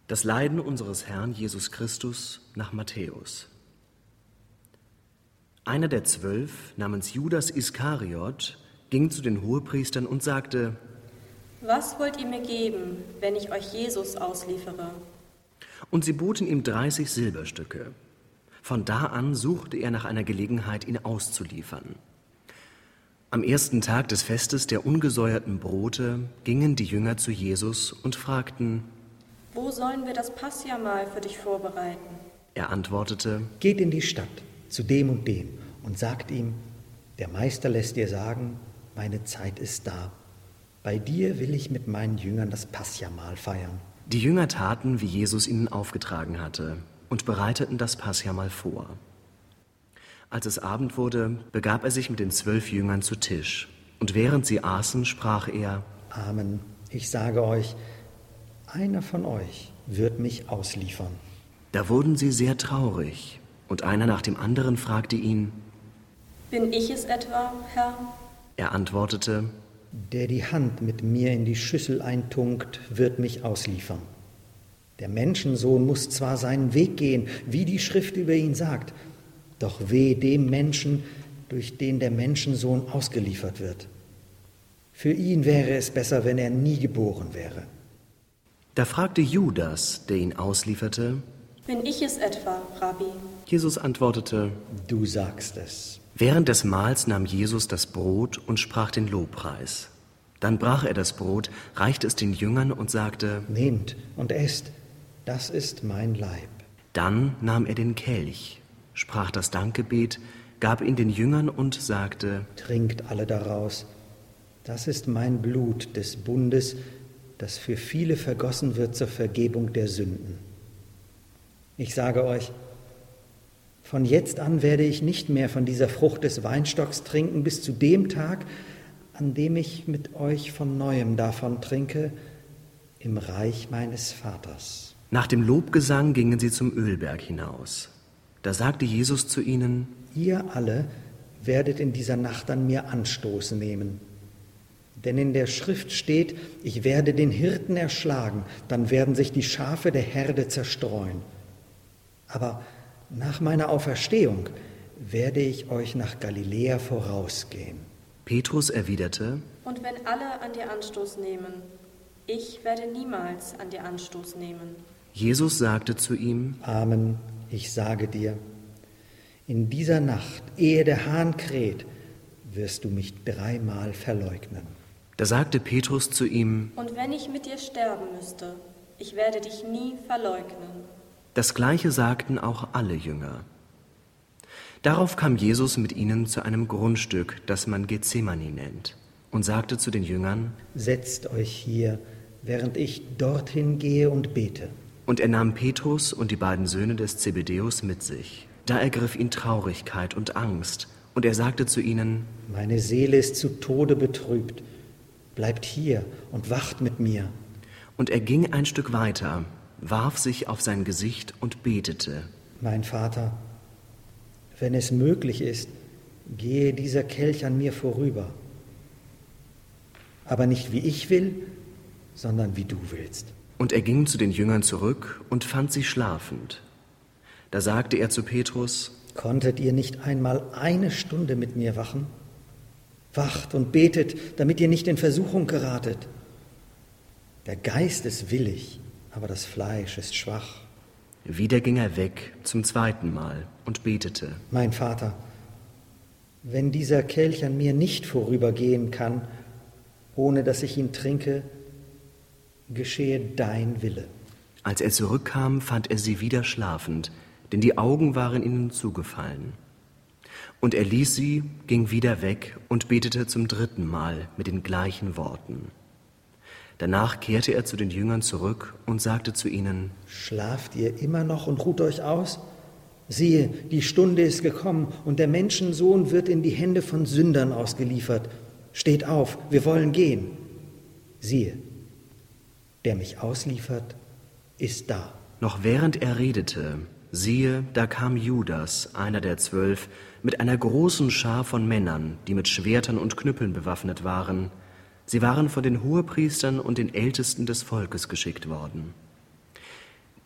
Das Leiden unseres Herrn Jesus Christus nach Matthäus. Einer der 12, namens Judas Iskariot, ging zu den Hohepriestern und sagte: Was wollt ihr mir geben, wenn ich euch Jesus ausliefere? Und sie boten ihm 30 Silberstücke. Von da an suchte er nach einer Gelegenheit, ihn auszuliefern. Am ersten Tag des Festes der ungesäuerten Brote gingen die Jünger zu Jesus und fragten: Wo sollen wir das Passahmahl für dich vorbereiten? Er antwortete: Geht in die Stadt zu dem und dem und sagt ihm: Der Meister lässt dir sagen, meine Zeit ist da. Bei dir will ich mit meinen Jüngern das Passahmahl feiern. Die Jünger taten, wie Jesus ihnen aufgetragen hatte, und bereiteten das Passahmahl vor. Als es Abend wurde, begab er sich mit den 12 Jüngern zu Tisch. Und während sie aßen, sprach er: Amen, ich sage euch, einer von euch wird mich ausliefern. Da wurden sie sehr traurig, und einer nach dem anderen fragte ihn: Bin ich es etwa, Herr? Er antwortete: Der die Hand mit mir in die Schüssel eintunkt, wird mich ausliefern. Der Menschensohn muss zwar seinen Weg gehen, wie die Schrift über ihn sagt, doch weh dem Menschen, durch den der Menschensohn ausgeliefert wird. Für ihn wäre es besser, wenn er nie geboren wäre. Da fragte Judas, der ihn auslieferte: Bin ich es etwa, Rabbi? Jesus antwortete: Du sagst es. Während des Mahls nahm Jesus das Brot und sprach den Lobpreis. Dann brach er das Brot, reichte es den Jüngern und sagte: Nehmt und esst, das ist mein Leib. Dann nahm er den Kelch, sprach das Dankgebet, gab ihn den Jüngern und sagte: Trinkt alle daraus, das ist mein Blut des Bundes, das für viele vergossen wird zur Vergebung der Sünden. Ich sage euch, von jetzt an werde ich nicht mehr von dieser Frucht des Weinstocks trinken, bis zu dem Tag, an dem ich mit euch von Neuem davon trinke, im Reich meines Vaters. Nach dem Lobgesang gingen sie zum Ölberg hinaus. Da sagte Jesus zu ihnen: Ihr alle werdet in dieser Nacht an mir Anstoß nehmen. Denn in der Schrift steht, ich werde den Hirten erschlagen, dann werden sich die Schafe der Herde zerstreuen. Aber nach meiner Auferstehung werde ich euch nach Galiläa vorausgehen. Petrus erwiderte: Und wenn alle an dir Anstoß nehmen, ich werde niemals an dir Anstoß nehmen. Jesus sagte zu ihm: Amen, ich sage dir, in dieser Nacht, ehe der Hahn kräht, wirst du mich 3-mal verleugnen. Da sagte Petrus zu ihm: Und wenn ich mit dir sterben müsste, ich werde dich nie verleugnen. Das Gleiche sagten auch alle Jünger. Darauf kam Jesus mit ihnen zu einem Grundstück, das man Gethsemane nennt, und sagte zu den Jüngern: Setzt euch hier, während ich dorthin gehe und bete. Und er nahm Petrus und die beiden Söhne des Zebedäus mit sich. Da ergriff ihn Traurigkeit und Angst, und er sagte zu ihnen: Meine Seele ist zu Tode betrübt. Bleibt hier und wacht mit mir. Und er ging ein Stück weiter, warf sich auf sein Gesicht und betete: Mein Vater, wenn es möglich ist, gehe dieser Kelch an mir vorüber. Aber nicht wie ich will, sondern wie du willst. Und er ging zu den Jüngern zurück und fand sie schlafend. Da sagte er zu Petrus: Konntet ihr nicht einmal 1 Stunde mit mir wachen? Wacht und betet, damit ihr nicht in Versuchung geratet. Der Geist ist willig, aber das Fleisch ist schwach. Wieder ging er weg zum 2. Mal und betete: Mein Vater, wenn dieser Kelch an mir nicht vorübergehen kann, ohne dass ich ihn trinke, geschehe dein Wille. Als er zurückkam, fand er sie wieder schlafend, denn die Augen waren ihnen zugefallen. Und er ließ sie, ging wieder weg und betete zum 3. Mal mit den gleichen Worten. Danach kehrte er zu den Jüngern zurück und sagte zu ihnen: Schlaft ihr immer noch und ruht euch aus? Siehe, die Stunde ist gekommen und der Menschensohn wird in die Hände von Sündern ausgeliefert. Steht auf, wir wollen gehen. Siehe, der mich ausliefert, ist da. Noch während er redete, siehe, da kam Judas, einer der 12, mit einer großen Schar von Männern, die mit Schwertern und Knüppeln bewaffnet waren. Sie waren von den Hohepriestern und den Ältesten des Volkes geschickt worden.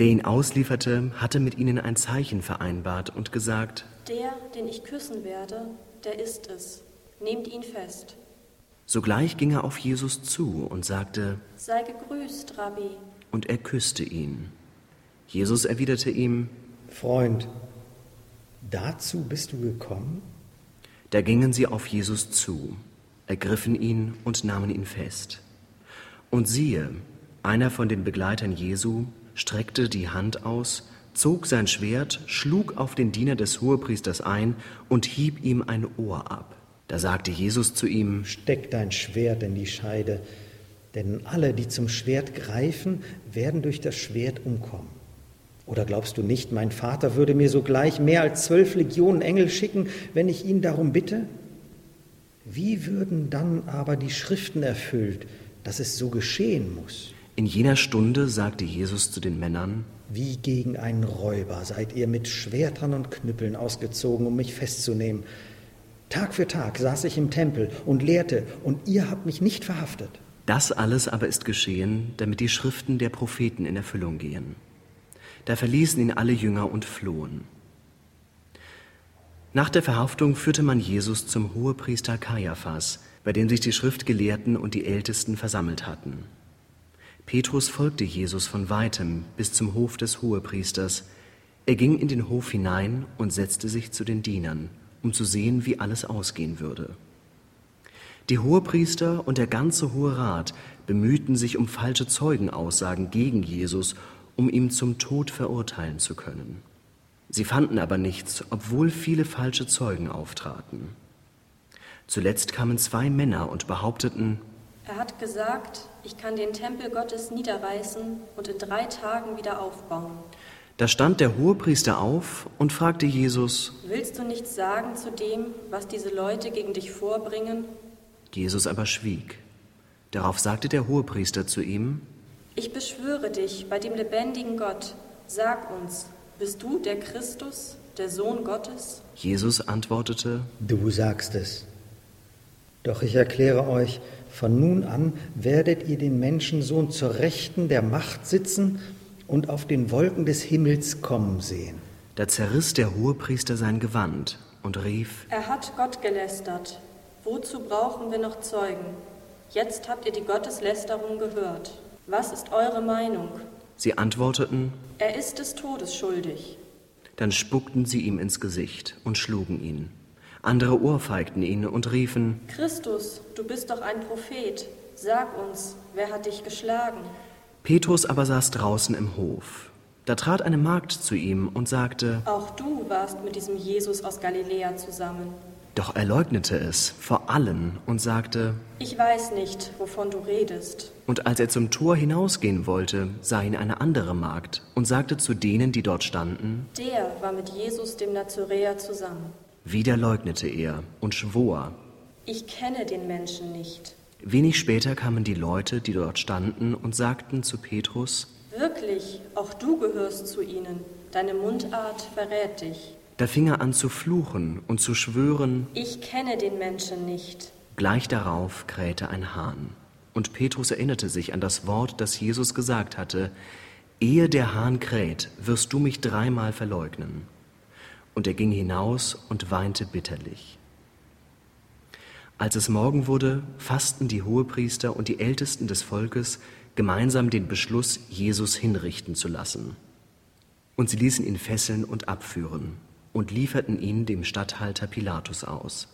Der ihn auslieferte, hatte mit ihnen ein Zeichen vereinbart und gesagt: Der, den ich küssen werde, der ist es. Nehmt ihn fest. Sogleich ging er auf Jesus zu und sagte: Sei gegrüßt, Rabbi. Und er küsste ihn. Jesus erwiderte ihm: Freund, dazu bist du gekommen? Da gingen sie auf Jesus zu, ergriffen ihn und nahmen ihn fest. Und siehe, einer von den Begleitern Jesu streckte die Hand aus, zog sein Schwert, schlug auf den Diener des Hohepriesters ein und hieb ihm ein Ohr ab. Da sagte Jesus zu ihm: Steck dein Schwert in die Scheide, denn alle, die zum Schwert greifen, werden durch das Schwert umkommen. Oder glaubst du nicht, mein Vater würde mir sogleich mehr als 12 Legionen Engel schicken, wenn ich ihn darum bitte? Wie würden dann aber die Schriften erfüllt, dass es so geschehen muss? In jener Stunde sagte Jesus zu den Männern: Wie gegen einen Räuber seid ihr mit Schwertern und Knüppeln ausgezogen, um mich festzunehmen. Tag für Tag saß ich im Tempel und lehrte, und ihr habt mich nicht verhaftet. Das alles aber ist geschehen, damit die Schriften der Propheten in Erfüllung gehen. Da verließen ihn alle Jünger und flohen. Nach der Verhaftung führte man Jesus zum Hohepriester Kaiaphas, bei dem sich die Schriftgelehrten und die Ältesten versammelt hatten. Petrus folgte Jesus von weitem bis zum Hof des Hohepriesters. Er ging in den Hof hinein und setzte sich zu den Dienern, um zu sehen, wie alles ausgehen würde. Die Hohepriester und der ganze Hohe Rat bemühten sich um falsche Zeugenaussagen gegen Jesus, um ihn zum Tod verurteilen zu können. Sie fanden aber nichts, obwohl viele falsche Zeugen auftraten. Zuletzt kamen 2 Männer und behaupteten: Er hat gesagt, ich kann den Tempel Gottes niederreißen und in 3 Tagen wieder aufbauen. Da stand der Hohepriester auf und fragte Jesus: Willst du nichts sagen zu dem, was diese Leute gegen dich vorbringen? Jesus aber schwieg. Darauf sagte der Hohepriester zu ihm: Ich beschwöre dich bei dem lebendigen Gott, sag uns, bist du der Christus, der Sohn Gottes? Jesus antwortete: Du sagst es. Doch ich erkläre euch, von nun an werdet ihr den Menschensohn zur Rechten der Macht sitzen und auf den Wolken des Himmels kommen sehen. Da zerriss der Hohepriester sein Gewand und rief: Er hat Gott gelästert. Wozu brauchen wir noch Zeugen? Jetzt habt ihr die Gotteslästerung gehört. Was ist eure Meinung? Sie antworteten: Er ist des Todes schuldig. Dann spuckten sie ihm ins Gesicht und schlugen ihn. Andere ohrfeigten ihn und riefen: Christus, du bist doch ein Prophet. Sag uns, wer hat dich geschlagen? Petrus aber saß draußen im Hof. Da trat eine Magd zu ihm und sagte: Auch du warst mit diesem Jesus aus Galiläa zusammen. Doch er leugnete es vor allen und sagte: Ich weiß nicht, wovon du redest. Und als er zum Tor hinausgehen wollte, sah ihn eine andere Magd und sagte zu denen, die dort standen: Der war mit Jesus dem Nazoräer zusammen. Wieder leugnete er und schwor. Ich kenne den Menschen nicht. Wenig später kamen die Leute, die dort standen, und sagten zu Petrus: Wirklich, auch du gehörst zu ihnen. Deine Mundart verrät dich. Da fing er an zu fluchen und zu schwören. Ich kenne den Menschen nicht. Gleich darauf krähte ein Hahn. Und Petrus erinnerte sich an das Wort, das Jesus gesagt hatte: Ehe der Hahn kräht, wirst du mich 3-mal verleugnen. Und er ging hinaus und weinte bitterlich. Als es Morgen wurde, fassten die Hohepriester und die Ältesten des Volkes gemeinsam den Beschluss, Jesus hinrichten zu lassen. Und sie ließen ihn fesseln und abführen und lieferten ihn dem Statthalter Pilatus aus.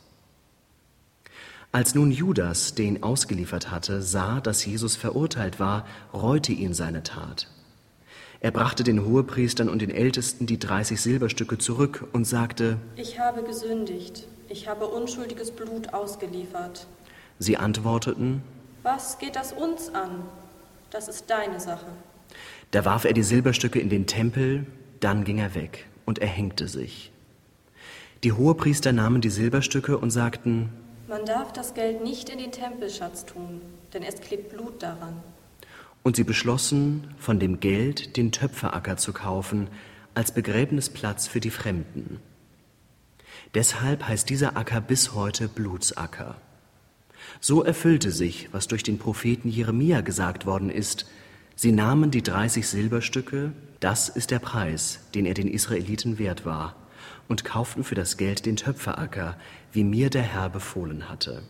Als nun Judas, der ihn ausgeliefert hatte, sah, dass Jesus verurteilt war, reute ihn seine Tat. Er brachte den Hohepriestern und den Ältesten die 30 Silberstücke zurück und sagte: Ich habe gesündigt. Ich habe unschuldiges Blut ausgeliefert. Sie antworteten: Was geht das uns an? Das ist deine Sache. Da warf er die Silberstücke in den Tempel, dann ging er weg und erhängte sich. Die Hohepriester nahmen die Silberstücke und sagten: Man darf das Geld nicht in den Tempelschatz tun, denn es klebt Blut daran. Und sie beschlossen, von dem Geld den Töpferacker zu kaufen, als Begräbnisplatz für die Fremden. Deshalb heißt dieser Acker bis heute Blutsacker. So erfüllte sich, was durch den Propheten Jeremia gesagt worden ist: Sie nahmen die 30 Silberstücke, Das ist der Preis, den er den Israeliten wert war, und kauften für das Geld den Töpferacker, wie mir der Herr befohlen hatte.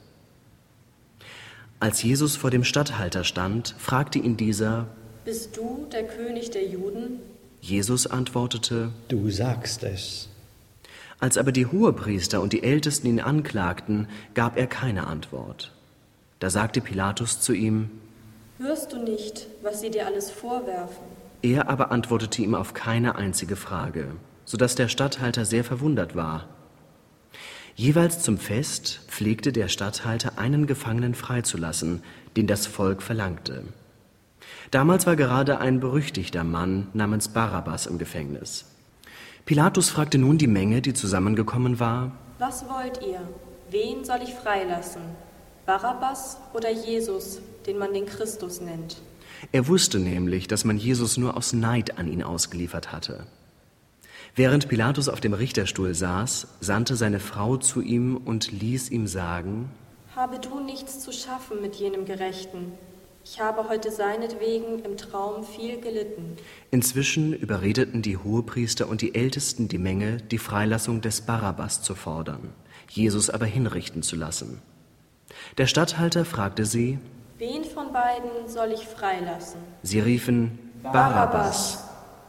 Als Jesus vor dem Statthalter stand, fragte ihn dieser: Bist du der König der Juden? Jesus antwortete: Du sagst es. Als aber die Hohepriester und die Ältesten ihn anklagten, gab er keine Antwort. Da sagte Pilatus zu ihm: Hörst du nicht, was sie dir alles vorwerfen? Er aber antwortete ihm auf keine einzige Frage, sodass der Statthalter sehr verwundert war. Jeweils zum Fest pflegte der Statthalter einen Gefangenen freizulassen, den das Volk verlangte. Damals war gerade ein berüchtigter Mann namens Barabbas im Gefängnis. Pilatus fragte nun die Menge, die zusammengekommen war: Was wollt ihr? Wen soll ich freilassen? Barabbas oder Jesus, den man den Christus nennt? Er wusste nämlich, dass man Jesus nur aus Neid an ihn ausgeliefert hatte. Während Pilatus auf dem Richterstuhl saß, sandte seine Frau zu ihm und ließ ihm sagen: Habe du nichts zu schaffen mit jenem Gerechten? Ich habe heute seinetwegen im Traum viel gelitten. Inzwischen überredeten die Hohepriester und die Ältesten die Menge, die Freilassung des Barabbas zu fordern, Jesus aber hinrichten zu lassen. Der Statthalter fragte sie: Wen von beiden soll ich freilassen? Sie riefen: Barabbas.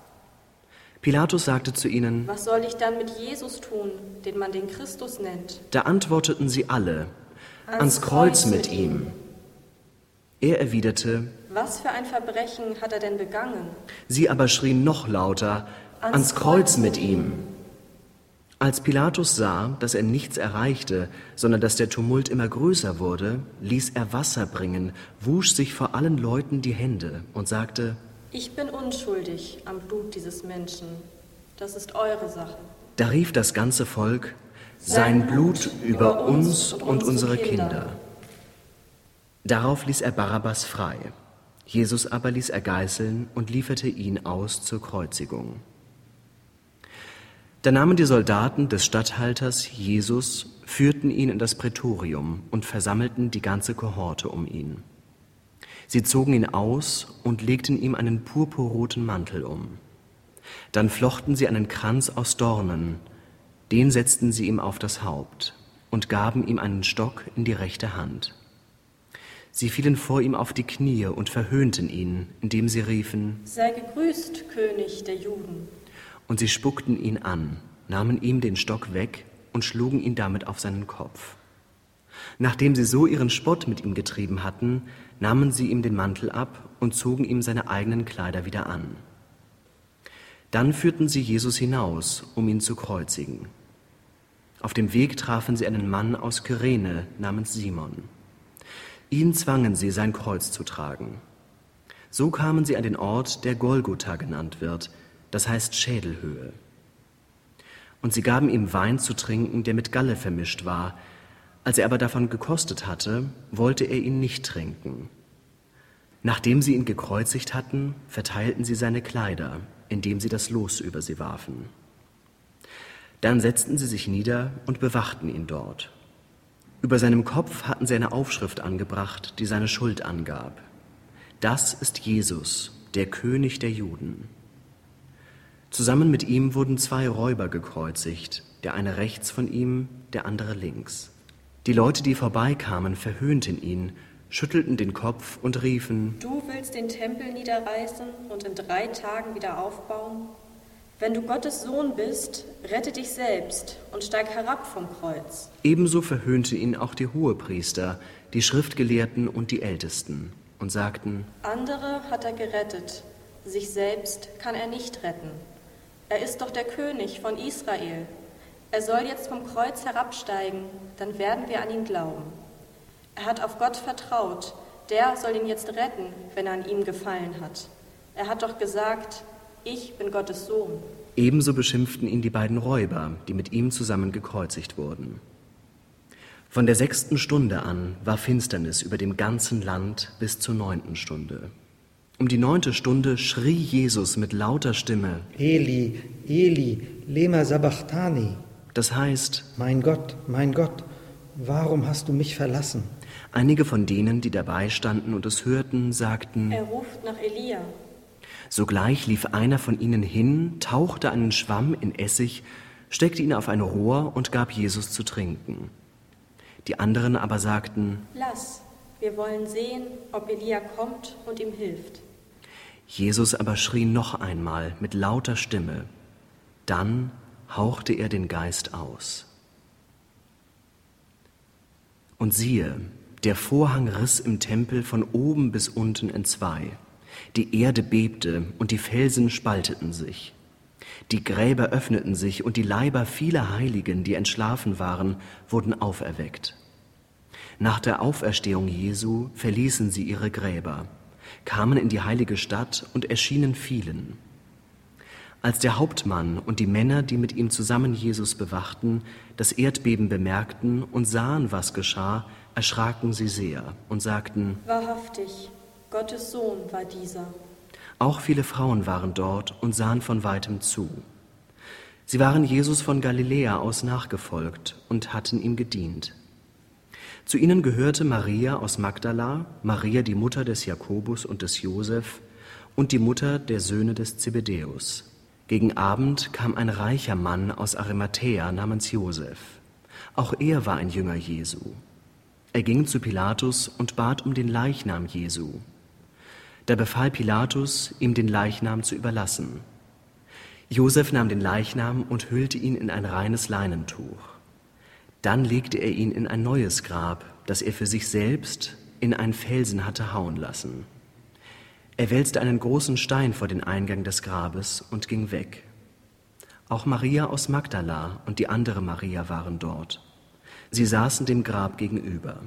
Pilatus sagte zu ihnen: Was soll ich dann mit Jesus tun, den man den Christus nennt? Da antworteten sie alle: Ans Kreuz mit ihm. Er erwiderte: Was für ein Verbrechen hat er denn begangen? Sie aber schrien noch lauter: Ans Kreuz mit ihm. Als Pilatus sah, dass er nichts erreichte, sondern dass der Tumult immer größer wurde, ließ er Wasser bringen, wusch sich vor allen Leuten die Hände und sagte: Ich bin unschuldig am Blut dieses Menschen. Das ist eure Sache. Da rief das ganze Volk: Sein Blut über uns und unsere Kinder. Darauf ließ er Barabbas frei. Jesus aber ließ er geißeln und lieferte ihn aus zur Kreuzigung. Da nahmen die Soldaten des Statthalters Jesus, führten ihn in das Prätorium und versammelten die ganze Kohorte um ihn. Sie zogen ihn aus und legten ihm einen purpurroten Mantel um. Dann flochten sie einen Kranz aus Dornen, den setzten sie ihm auf das Haupt und gaben ihm einen Stock in die rechte Hand. Sie fielen vor ihm auf die Knie und verhöhnten ihn, indem sie riefen: Sei gegrüßt, König der Juden. Und sie spuckten ihn an, nahmen ihm den Stock weg und schlugen ihn damit auf seinen Kopf. Nachdem sie so ihren Spott mit ihm getrieben hatten, nahmen sie ihm den Mantel ab und zogen ihm seine eigenen Kleider wieder an. Dann führten sie Jesus hinaus, um ihn zu kreuzigen. Auf dem Weg trafen sie einen Mann aus Kyrene namens Simon. Ihn zwangen sie, sein Kreuz zu tragen. So kamen sie an den Ort, der Golgotha genannt wird, das heißt Schädelhöhe. Und sie gaben ihm Wein zu trinken, der mit Galle vermischt war. Als er aber davon gekostet hatte, wollte er ihn nicht trinken. Nachdem sie ihn gekreuzigt hatten, verteilten sie seine Kleider, indem sie das Los über sie warfen. Dann setzten sie sich nieder und bewachten ihn dort. Über seinem Kopf hatten sie eine Aufschrift angebracht, die seine Schuld angab: Das ist Jesus, der König der Juden. Zusammen mit ihm wurden 2 Räuber gekreuzigt, der eine rechts von ihm, der andere links. Die Leute, die vorbeikamen, verhöhnten ihn, schüttelten den Kopf und riefen: Du willst den Tempel niederreißen und in 3 Tagen wieder aufbauen? Wenn du Gottes Sohn bist, rette dich selbst und steig herab vom Kreuz. Ebenso verhöhnten ihn auch die Hohepriester, die Schriftgelehrten und die Ältesten und sagten: Andere hat er gerettet, sich selbst kann er nicht retten. Er ist doch der König von Israel. Er soll jetzt vom Kreuz herabsteigen, dann werden wir an ihn glauben. Er hat auf Gott vertraut, der soll ihn jetzt retten, wenn er an ihm gefallen hat. Er hat doch gesagt: Ich bin Gottes Sohn. Ebenso beschimpften ihn die beiden Räuber, die mit ihm zusammen gekreuzigt wurden. Von der 6. Stunde an war Finsternis über dem ganzen Land bis zur 9. Stunde. Um die 9. Stunde schrie Jesus mit lauter Stimme: Eli, Eli, lema sabachthani. Das heißt: Mein Gott, warum hast du mich verlassen? Einige von denen, die dabei standen und es hörten, sagten: Er ruft nach Elia. Sogleich lief einer von ihnen hin, tauchte einen Schwamm in Essig, steckte ihn auf ein Rohr und gab Jesus zu trinken. Die anderen aber sagten: Lass, wir wollen sehen, ob Elia kommt und ihm hilft. Jesus aber schrie noch einmal mit lauter Stimme. Dann hauchte er den Geist aus. Und siehe, der Vorhang riss im Tempel von oben bis unten entzwei. Die Erde bebte und die Felsen spalteten sich. Die Gräber öffneten sich und die Leiber vieler Heiligen, die entschlafen waren, wurden auferweckt. Nach der Auferstehung Jesu verließen sie ihre Gräber, kamen in die heilige Stadt und erschienen vielen. Als der Hauptmann und die Männer, die mit ihm zusammen Jesus bewachten, das Erdbeben bemerkten und sahen, was geschah, erschraken sie sehr und sagten: Wahrhaftig, Gottes Sohn war dieser. Auch viele Frauen waren dort und sahen von weitem zu. Sie waren Jesus von Galiläa aus nachgefolgt und hatten ihm gedient. Zu ihnen gehörte Maria aus Magdala, Maria die Mutter des Jakobus und des Josef und die Mutter der Söhne des Zebedäus. Gegen Abend kam ein reicher Mann aus Arimathäa namens Josef. Auch er war ein Jünger Jesu. Er ging zu Pilatus und bat um den Leichnam Jesu. Da befahl Pilatus, ihm den Leichnam zu überlassen. Josef nahm den Leichnam und hüllte ihn in ein reines Leinentuch. Dann legte er ihn in ein neues Grab, das er für sich selbst in einen Felsen hatte hauen lassen. Er wälzte einen großen Stein vor den Eingang des Grabes und ging weg. Auch Maria aus Magdala und die andere Maria waren dort. Sie saßen dem Grab gegenüber.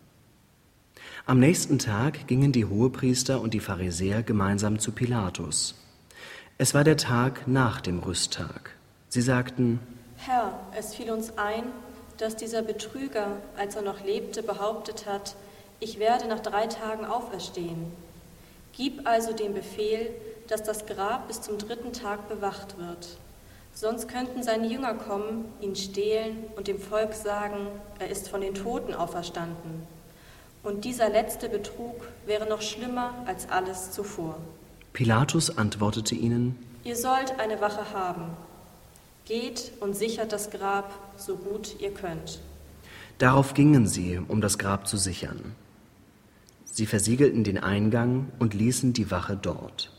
Am nächsten Tag gingen die Hohepriester und die Pharisäer gemeinsam zu Pilatus. Es war der Tag nach dem Rüsttag. Sie sagten: Herr, es fiel uns ein, dass dieser Betrüger, als er noch lebte, behauptet hat, ich werde nach 3 Tagen auferstehen. Gib also den Befehl, dass das Grab bis zum 3. Tag bewacht wird. Sonst könnten seine Jünger kommen, ihn stehlen und dem Volk sagen, er ist von den Toten auferstanden. Und dieser letzte Betrug wäre noch schlimmer als alles zuvor. Pilatus antwortete ihnen: Ihr sollt eine Wache haben. Geht und sichert das Grab, so gut ihr könnt. Darauf gingen sie, um das Grab zu sichern. Sie versiegelten den Eingang und ließen die Wache dort.